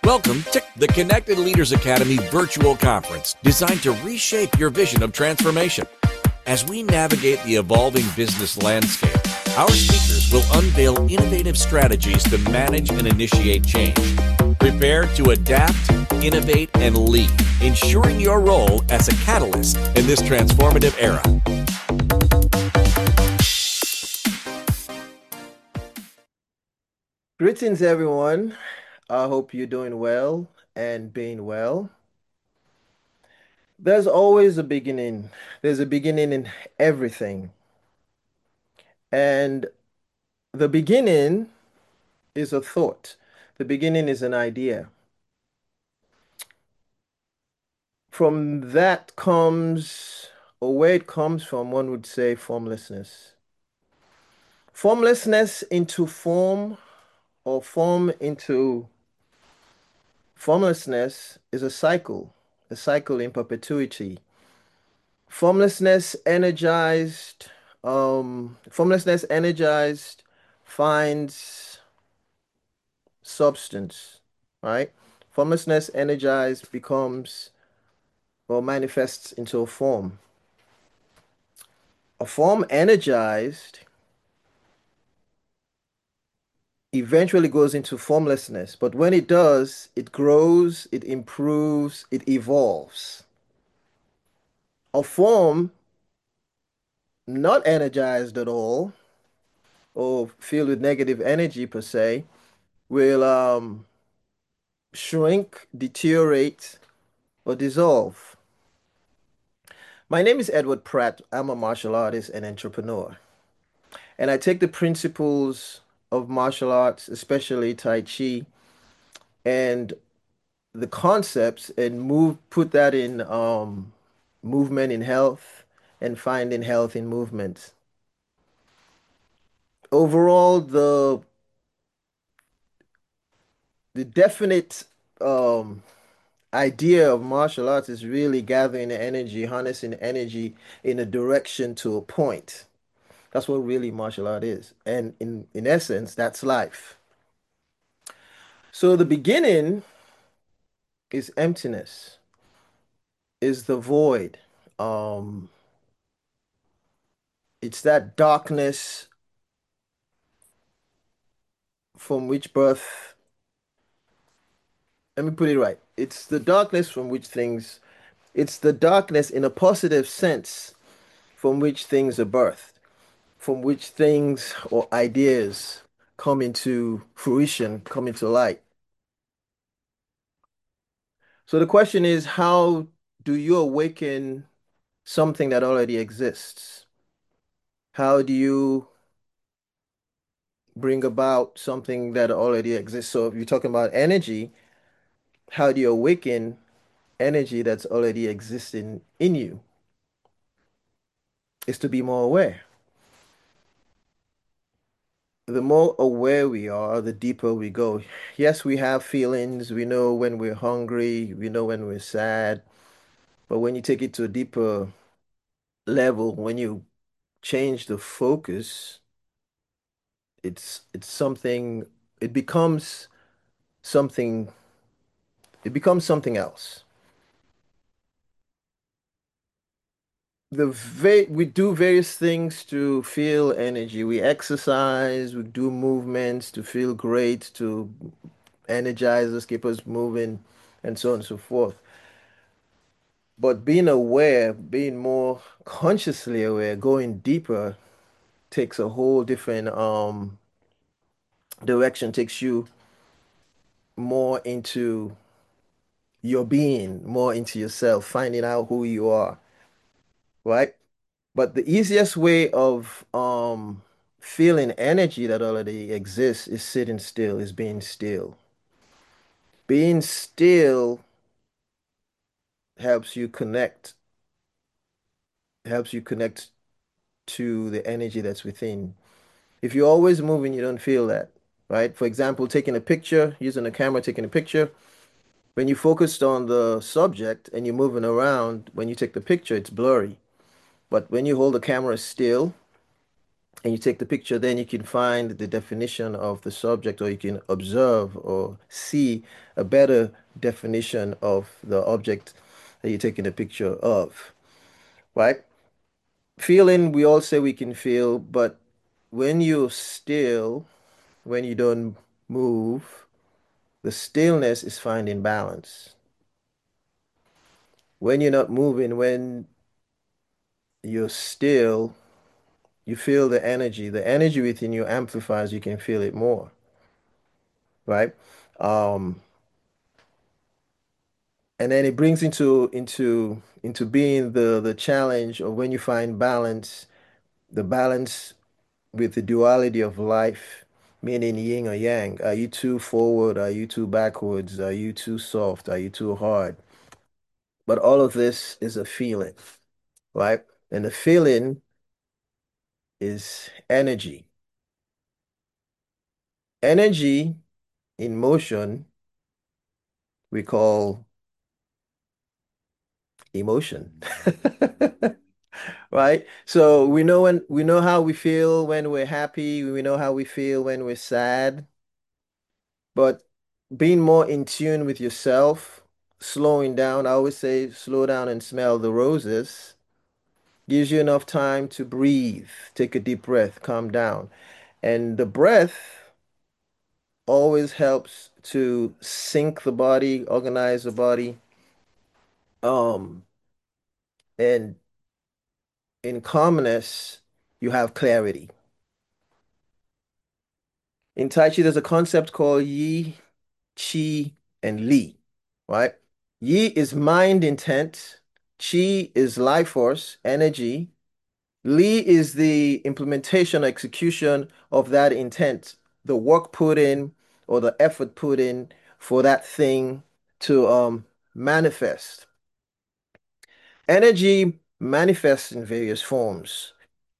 Welcome to the Connected Leaders Academy virtual conference designed to reshape your vision of transformation. As we navigate the evolving business landscape, our speakers will unveil innovative strategies to manage and initiate change. Prepare to adapt, innovate, and lead, ensuring your role as a catalyst in this transformative era. Greetings, everyone. I hope you're doing well and being well. There's always a beginning. There's a beginning in everything. And the beginning is a thought. The beginning is an idea. From that comes, or where it comes from, one would say formlessness. Formlessness into form or form into formlessness is a cycle in perpetuity. Formlessness energized, formlessness energized finds substance, right? Formlessness energized becomes or manifests into a form. A form energized eventually goes into formlessness, but when it does, it grows, it improves, it evolves. A form not energized at all or filled with negative energy per se will shrink, deteriorate, or dissolve. My name is Edward Pratt. I'm a martial artist and entrepreneur. And I take the principles of martial arts, especially Tai Chi, and the concepts and put that in movement in health and finding health in movement. Overall, the definite um, idea of martial arts is really gathering energy, harnessing energy in a direction to a point. That's what really martial art is. And in essence, that's life. So the beginning is emptiness, is the void. Um, it's that darkness from which birth, let me put it right. It's the darkness from which things, it's the darkness in a positive sense from which things are birthed, from which things or ideas come into fruition, come into light. So the question is, how do you awaken something that already exists? How do you bring about something that already exists? So if you're talking about energy, how do you awaken energy that's already existing in you? Is to be more aware. The more aware we are, the deeper we go. Yes, we have feelings. We know when we're hungry. We know when we're sad. But when you take it to a deeper level, when you change the focus, it's something, it becomes something, it becomes something else. We do various things to feel energy. We exercise, we do movements to feel great, to energize us, keep us moving, and so on and so forth. But being aware, being more consciously aware, going deeper takes a whole different direction, takes you more into your being, more into yourself, finding out who you are, right? But the easiest way of feeling energy that already exists is sitting still, is being still. Being still helps you connect, helps you connect to the energy that's within. If you're always moving, you don't feel that, right? For example, taking a picture, using a camera, taking a picture, when you focused on the subject and you're moving around, when you take the picture, it's blurry. But when you hold the camera still and you take the picture, then you can find the definition of the subject, or you can observe or see a better definition of the object that you're taking a picture of, right? Feeling, we all say we can feel, but when you're still, when you don't move, the stillness is finding balance. When you're not moving, when you're still, you feel the energy. The energy within you amplifies, you can feel it more, right? Um, and then it brings into being the challenge of when you find balance, the balance with the duality of life, meaning yin or yang. Are you too forward? Are you too backwards? Are you too soft? Are you too hard? But all of this is a feeling, right? And the feeling is energy. Energy in motion we call emotion. Right? So we know how we feel when we're happy, we know how we feel when we're sad, but being more in tune with yourself, slowing down, I always say slow down and smell the roses, gives you enough time to breathe, take a deep breath, calm down. And the breath always helps to sync the body, organize the body. Um, and in calmness, you have clarity. In Tai Chi, there's a concept called Yi, Qi, and Li, right? Yi is mind intent, Qi is life force, energy. Li is the implementation or execution of that intent, the work put in or the effort put in for that thing to manifest. Energy manifests in various forms.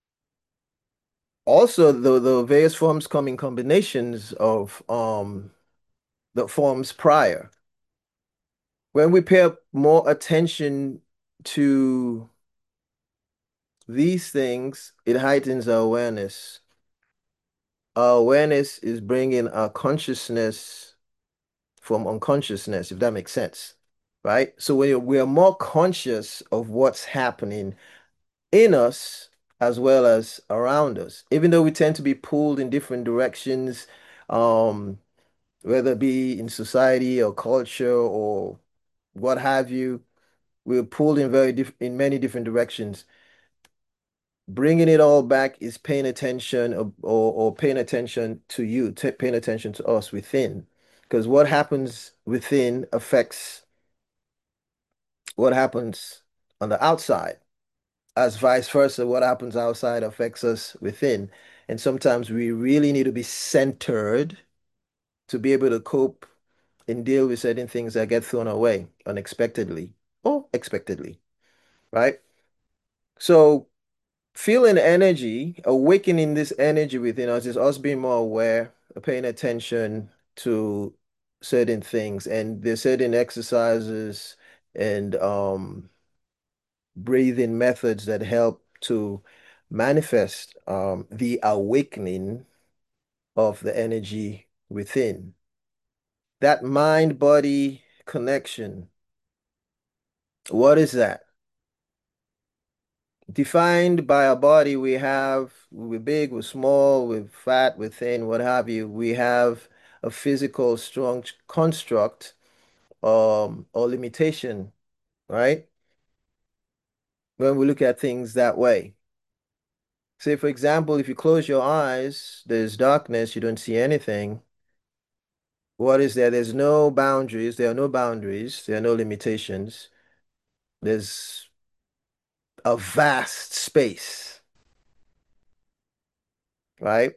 Also, the various forms come in combinations of the forms prior. When we pay more attention to these things, it heightens our awareness. Our awareness is bringing our consciousness from unconsciousness, if that makes sense, right? So we are more conscious of what's happening in us as well as around us, even though we tend to be pulled in different directions, um, whether it be in society or culture or what have you. We're pulled in in many different directions. Bringing it all back is paying attention, or paying attention to you, paying attention to us within. Because what happens within affects what happens on the outside, as vice versa, what happens outside affects us within. And sometimes we really need to be centered to be able to cope and deal with certain things that get thrown away unexpectedly or expectedly, right? So feeling energy, awakening this energy within us is us being more aware, paying attention to certain things. And there's certain exercises and breathing methods that help to manifest the awakening of the energy within. That mind-body connection, what is that? Defined by our body, we're big, we're small, we're fat, we're thin, what have you. We have a physical strong construct or limitation, right? When we look at things that way. Say, for example, if you close your eyes, there's darkness, you don't see anything. What is there? There's no boundaries. There are no boundaries. There are no limitations. There's a vast space, right?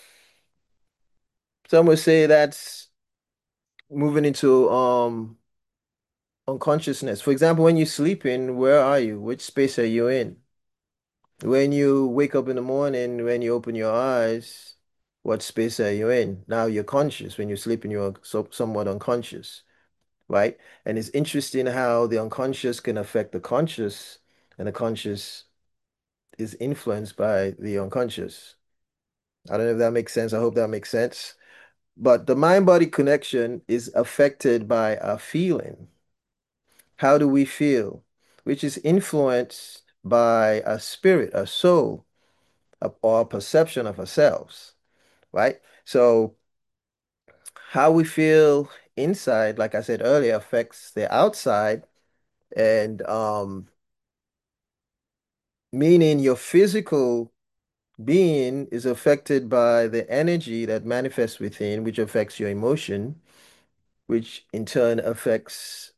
Some would say that's moving into unconsciousness. For example, when you're sleeping, where are you? Which space are you in? When you wake up in the morning, when you open your eyes, what space are you in? Now you're conscious. When you're sleeping, you're somewhat unconscious, right? And it's interesting how the unconscious can affect the conscious, and the conscious is influenced by the unconscious. I don't know if that makes sense. I hope that makes sense. But the mind-body connection is affected by a feeling. How do we feel? Which is influenced by a spirit, a soul, or a perception of ourselves, right? So how we feel inside, like I said earlier, affects the outside, and meaning your physical being is affected by the energy that manifests within, which affects your emotion, which in turn affects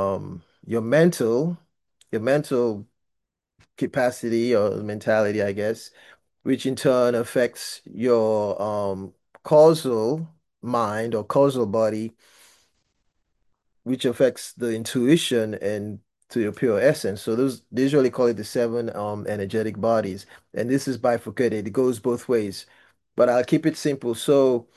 your mental capacity or mentality, I guess, which in turn affects your causal mind or causal body, which affects the intuition and to your pure essence. So those they usually call it the seven energetic bodies. And this is bifurcated. It goes both ways. But I'll keep it simple. So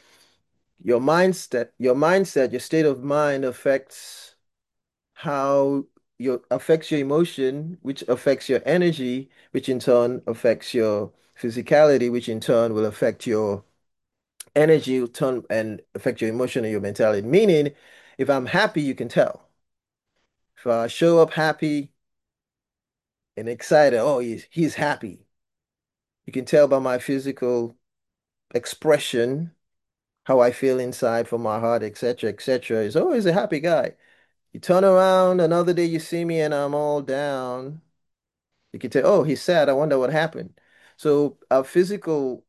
your state of mind affects how your affects your emotion, which affects your energy, which in turn affects your physicality, which in turn will affect your energy, will turn and affect your emotion and your mentality. Meaning, if I'm happy, you can tell. If I show up happy and excited, oh, he's happy. You can tell by my physical expression, how I feel inside from my heart, etc., etc. He's always a happy guy. You turn around another day, you see me and I'm all down. You can tell, oh, he's sad. I wonder what happened. So our physical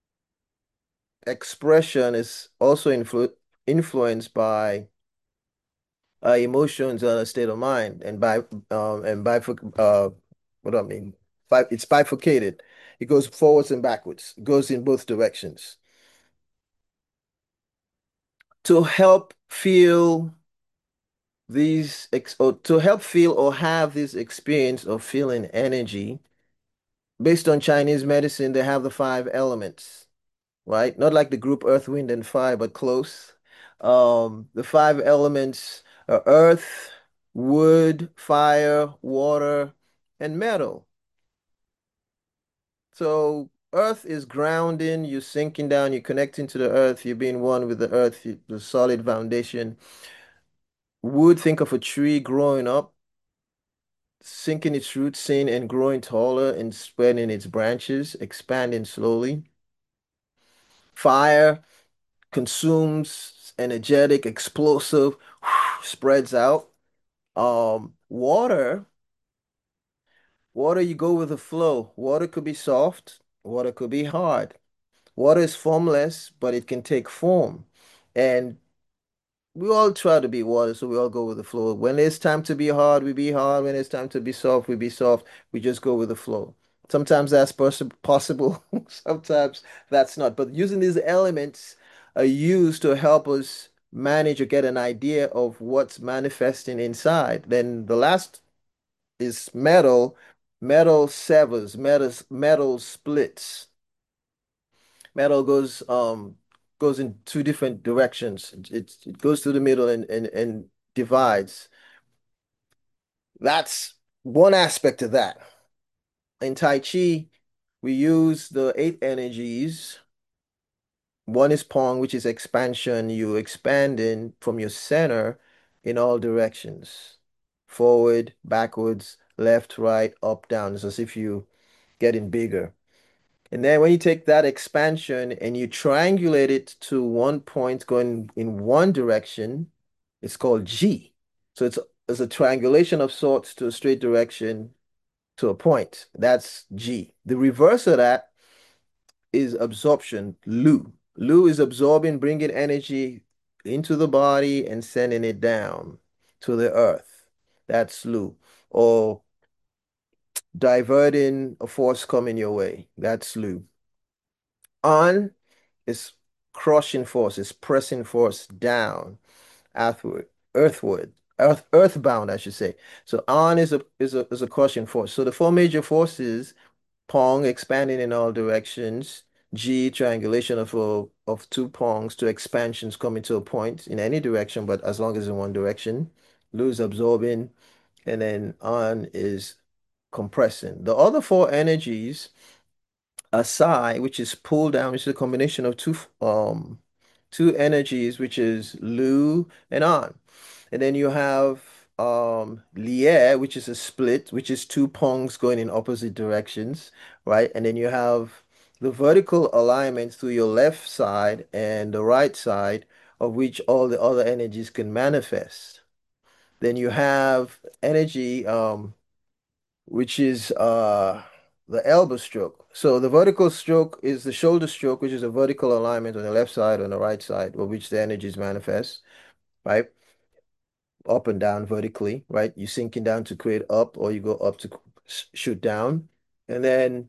expression is also influenced by our emotions and our state of mind, and what do I mean? It's bifurcated. It goes forwards and backwards. It goes in both directions. To help feel or to help feel or have this experience of feeling energy, based on Chinese medicine, they have the five elements, right? Not like the group Earth, Wind, and Fire, but close. The five elements are earth, wood, fire, water, and metal. So earth is grounding, you're sinking down, you're connecting to the earth, you're being one with the earth, the solid foundation. Wood, think of a tree growing up, sinking its roots in and growing taller and spreading its branches, expanding slowly. Fire consumes, energetic, explosive, spreads out. Water, water, you go with the flow. Water could be soft, water could be hard. Water is formless, but it can take form. And we all try to be water, so we all go with the flow. When it's time to be hard, we be hard. When it's time to be soft, we be soft. We just go with the flow. Sometimes that's possible, sometimes that's not. But using these elements are used to help us manage or get an idea of what's manifesting inside. Then the last is metal. Metal severs, metal splits. Metal goes in two different directions. It goes to the middle and divides. That's one aspect of that. In Tai Chi, we use the eight energies. One is Pong, which is expansion. You expanding from your center in all directions. Forward, backwards, left, right, up, down. It's as if you getting bigger. And then when you take that expansion and you triangulate it to one point going in one direction, it's called G. So it's a triangulation of sorts to a straight direction to a point. That's G. The reverse of that is absorption, Lu. Lu is absorbing, bringing energy into the body and sending it down to the earth. That's Lu. Or diverting a force coming your way. That's Lu. On is crushing force, is pressing force down, earthward, earthbound, I should say. So on is a crushing force. So the four major forces, Pong expanding in all directions, G triangulation of two Pongs, two expansions coming to a point in any direction, but as long as in one direction. Lose absorbing, and then on is compressing. The other four energies a psi, which is pulled down, which is a combination of two energies, which is Lu and An. And then you have Lier, which is a split, which is two pongs going in opposite directions, right? And then you have the vertical alignment to your left side and the right side, of which all the other energies can manifest. Then you have energy, which is the elbow stroke. So the vertical stroke is the shoulder stroke, which is a vertical alignment on the left side and the right side, of which the energies manifest, right? Up and down vertically, right? You sinking down to create up, or you go up to shoot down. And then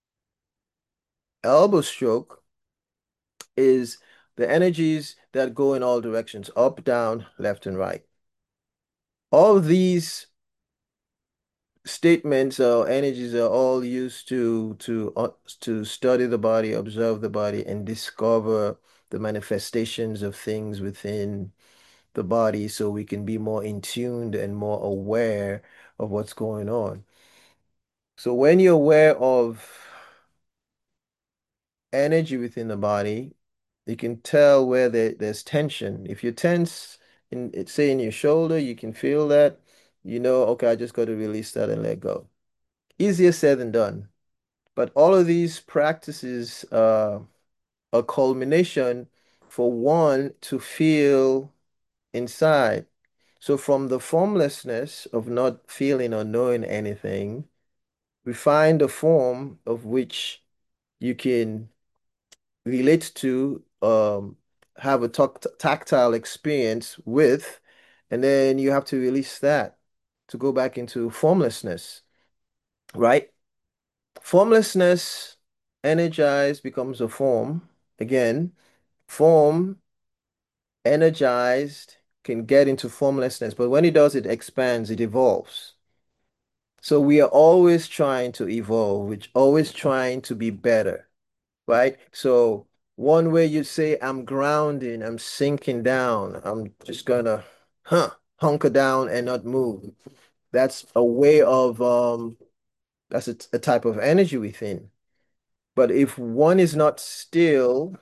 elbow stroke is the energies that go in all directions, up, down, left, and right. All of these statements or energies are all used to study the body, observe the body, and discover the manifestations of things within the body so we can be more in tuned and more aware of what's going on. So when you're aware of energy within the body, you can tell where there's tension. If you're tense say in your shoulder, you can feel that, okay, I just got to release that and let go. Easier said than done. But all of these practices are a culmination for one to feel inside. So from the formlessness of not feeling or knowing anything, we find a form of which you can relate to, have a tactile experience with, and then you have to release that to go back into formlessness, right? Formlessness, energized becomes a form. Again, form, energized, can get into formlessness, but when it does, it expands, it evolves. So we are always trying to evolve, which always trying to be better, right? So one way you say, I'm grounding, I'm sinking down, I'm just gonna, hunker down and not move. That's a way of, that's a type of energy within. But if one is not still,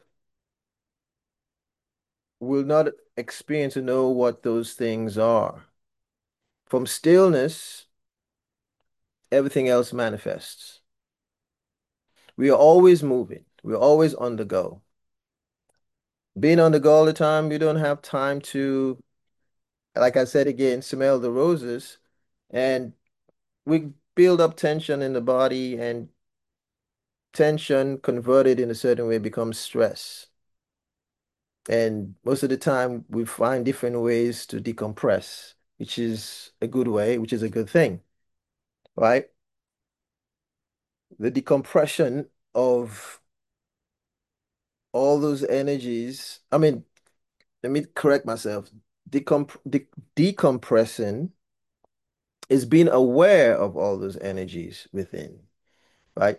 will not experience to know what those things are. From stillness, everything else manifests. We are always moving. We're always on the go. Being on the go all the time, you don't have time to, like I said again, smell the roses. And we build up tension in the body, and tension converted in a certain way becomes stress. And most of the time, we find different ways to decompress, which is a good way, which is a good thing, right? The decompression of all those energies. I mean, let me correct myself. Decompressing is being aware of all those energies within, right?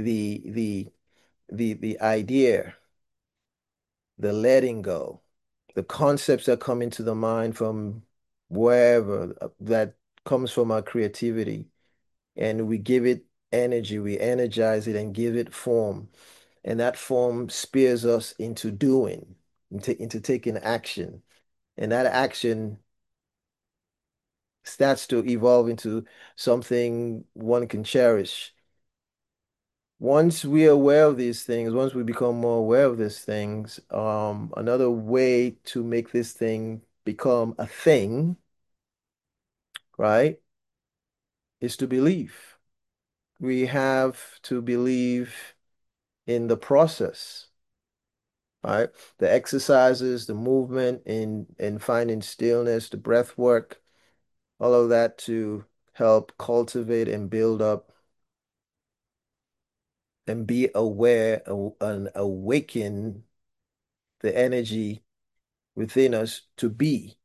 The idea, the letting go, the concepts that come into the mind from wherever that comes from our creativity, and we give it energy, we energize it and give it form. And that form spears us into doing, into taking action. And that action starts to evolve into something one can cherish. Once we're aware of these things, once we become more aware of these things, another way to make this thing become a thing, right, is to believe. We have to believe in the process, right? The exercises, the movement in finding stillness, the breath work, all of that to help cultivate and build up and be aware and awaken the energy within us to be.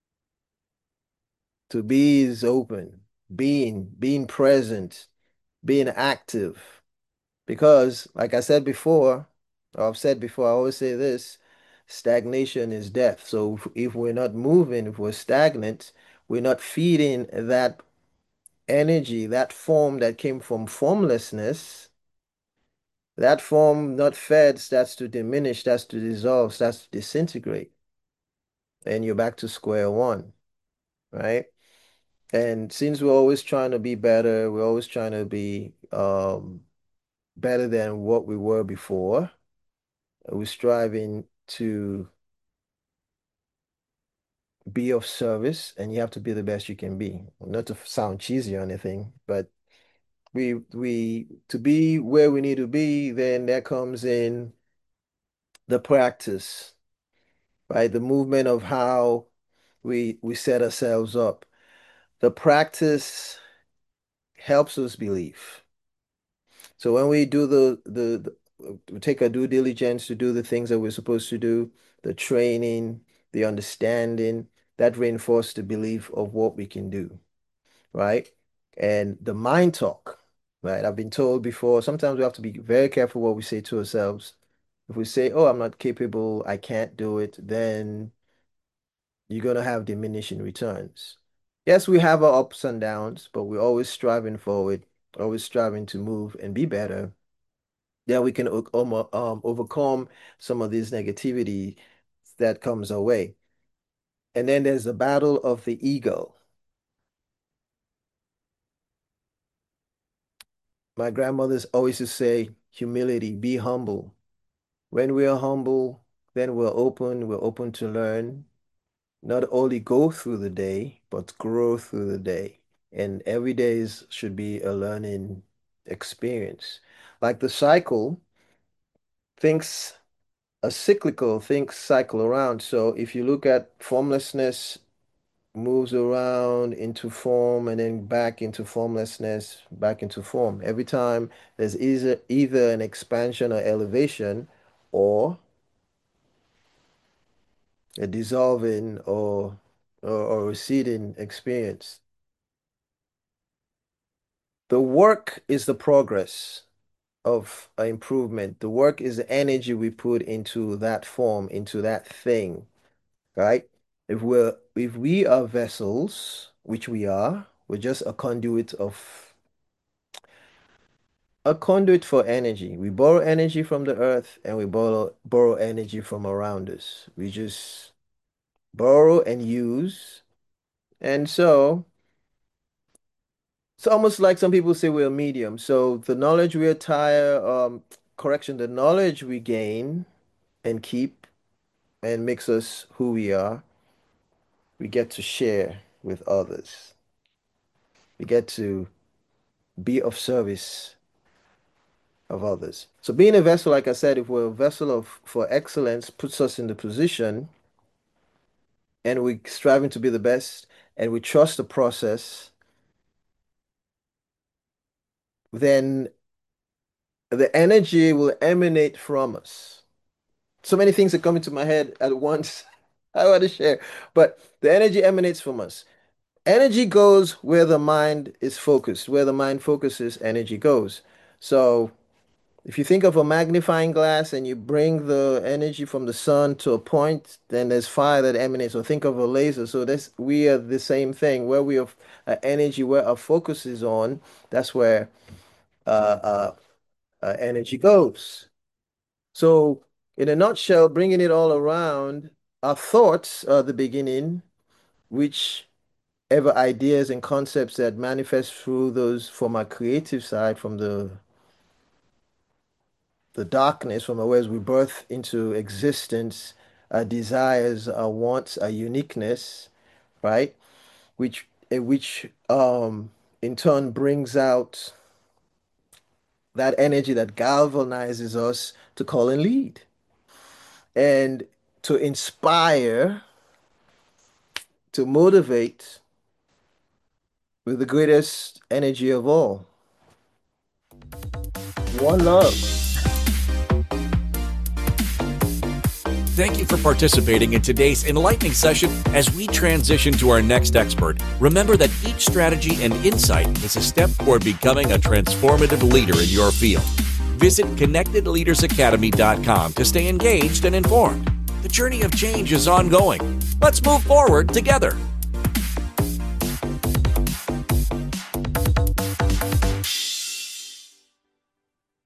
To be is open, being present, being active. Because, like I said before, or I've said before, I always say this, stagnation is death. So if we're not moving, if we're stagnant, we're not feeding that energy, that form that came from formlessness, That form not fed starts to diminish, starts to dissolve, starts to disintegrate. And you're back to square one, right? And since we're always trying to be better, we're always trying to be better than what we were before. We're striving to be of service, and you have to be the best you can be. Not to sound cheesy or anything, but we to be where we need to be, then that comes in the practice, right? The movement of how we set ourselves up. The practice helps us believe. So when we do we take our due diligence to do the things that we're supposed to do, the training, the understanding, that reinforces the belief of what we can do, right? And the mind talk, right? I've been told before, sometimes we have to be very careful what we say to ourselves. If we say, oh, I'm not capable, I can't do it, then you're going to have diminishing returns. Yes, we have our ups and downs, but we're always striving forward, always striving to move and be better. Then we can overcome some of this negativity that comes our way. And then there's the battle of the ego. My grandmother's always used to say, humility, be humble. When we are humble, then we're open to learn, not only go through the day, but grow through the day. And every should be a learning experience. Like the cycle, things are cyclical, things cycle around. So if you look at formlessness, moves around into form and then back into formlessness, back into form. Every time there's either an expansion or elevation or a dissolving or receding experience. The work is the progress of improvement. The work is the energy we put into that form, into that thing, right? If we are vessels, which we are, we're just a conduit for energy. We borrow energy from the earth and we borrow energy from around us. We just borrow and use. And so it's almost like some people say we're a medium. So the knowledge we attire, correction, the knowledge we gain and keep and makes us who we are, we get to share with others. We get to be of service of others. So being a vessel, like I said, if we're a vessel of for excellence, puts us in the position and we striving to be the best and we trust the process, then the energy will emanate from us. So many things are coming to my head at once. I want to share, but the energy emanates from us. Energy goes where the mind is focused. Where the mind focuses, energy goes. So if you think of a magnifying glass and you bring the energy from the sun to a point, then there's fire that emanates. Or think of a laser. So this we are the same thing. Where we have energy, where our focus is on, that's where uh, uh, energy goes. So in a nutshell, bringing it all around, our thoughts are the beginning, whichever ideas and concepts that manifest through those from our creative side, from the darkness from where we birth into existence, our desires, our wants, our uniqueness, right? Which in turn brings out that energy that galvanizes us to call and lead and to inspire, to motivate with the greatest energy of all. One love. Thank you for participating in today's enlightening session. As we transition to our next expert, remember that each strategy and insight is a step toward becoming a transformative leader in your field. Visit ConnectedLeadersAcademy.com to stay engaged and informed. The journey of change is ongoing. Let's move forward together.